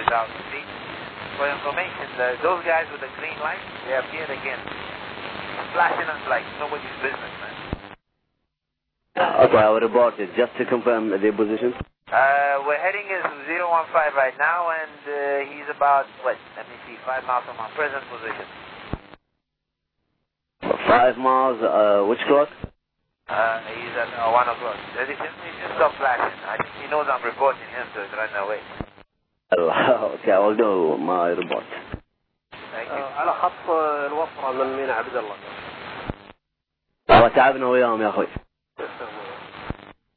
30,000 feet. For information, those guys with the green light, they appeared again. Flashing us like nobody's business, man. Okay, I will report it. Just to confirm the position. We're heading is 015 right now, and he's about, let me see, 5 miles from our present position. 5 miles, which clock? He's at 1 o'clock. He just stopped flashing. I think he knows I'm reporting him, so he's running away. Okay, I will do my report. Thank you. على خط الوفرة من ميناء عبد الله. وتعبنا وياهم يا أخوي.